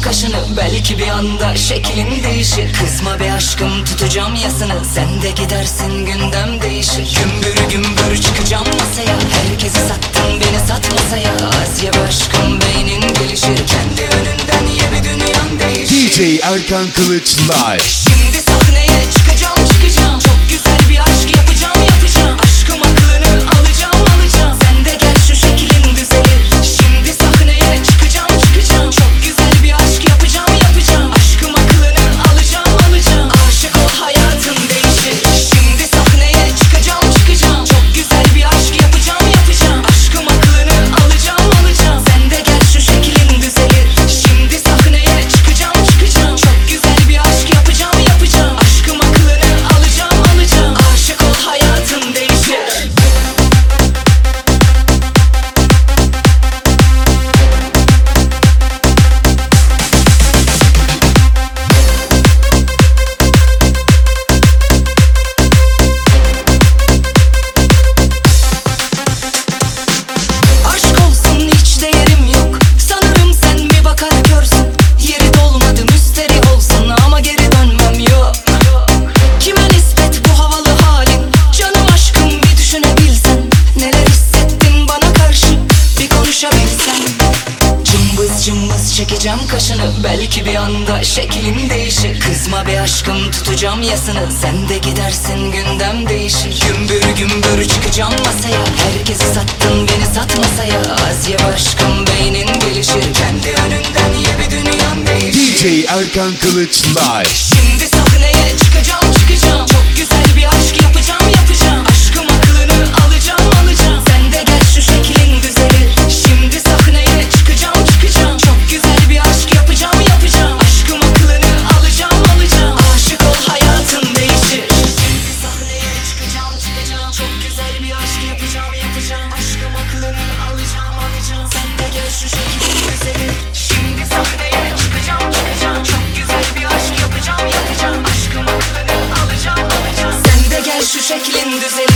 kaşını, belki bir anda şeklin değişir. Kızma be aşkım, tutacağım yasını, sen de gidersin gündem değişir. Gümbür gümbür çıkacağım masaya, herkesi sattın beni sat masaya. Az ye be aşkım, beynin gelişir, kendi önünden ye bir dünyan değişir. DJ Erkan Kılıç Live. Şimdi sahneye çıkacağım çıkacağım, çok güzel bir aşk yapacağım yapacağım. Aşkım aklını alacağım alacağım, sen de gel şu şeklin düzelir. Şimdi sahneye çıkacağım çıkacağım, çok güzel bir aşk yapacağım yapacağım. Aşkım aklını alacağım alacağım, aşık ol hayatın değişir. Şimdi sahneye çıkacağım çıkacağım, çok güzel bir aşk yapacağım yapacağım. Aşkım aklını alacağım alacağım, sen de gel şu şeklin düzelir. Şimdi sahneye çıkacağım çıkacağım, çok güzel bir aşk yapacağım yapacağım. Aşkım aklını alacağım alacağım, aşık ol hayatın değişir. Aşk olsun hiç değerim yok, sanırım sen bir bakar görsün. Yeri dolmadı müsteri olsun ama geri dönmem yok. Kime nispet bu havalı halin, canım aşkım bir düşünebilsen. Neler hissettin bana karşı bir konuşabilsen. Cımbız cımbız çekeceğim kaşını, belki bir anda şeklin değişir. Kızma be aşkım, tutacağım yasını, sen de gidersin gündem değişir. Gümbür gümbür çıkacağım masaya, herkesi sattın beni sat masaya. Az ye be aşkım, beynin gelişir, kendi önünden ye bir dünyan değişir. DJ Erkan Kılıç Live. Şimdi sahneye çıkacağım çıkacağım, çok güzel bir aşk yapacağım yapacağım. Aşkım aklını alacağım alacağım, sen de gel şu şeklin düzelir. Şimdi sahneye çıkacağım çıkacağım, çok güzel bir aşk yapacağım yapacağım. Aşkım aklını alacağım alacağım, aşık ol hayatın değişir. Şimdi sahneye çıkacağım çıkacağım, çok güzel bir aşk yapacağım yapacağım. Aşkım aklını alacağım alacağım, sen de gel şu şeklin düzelir. Şimdi sahneye çıkacağım çıkacağım, çok güzel bir aşk yapacağım yapacağım. Aşkım aklını alacağım alacağım, sen de gel şu şeklin düzelir.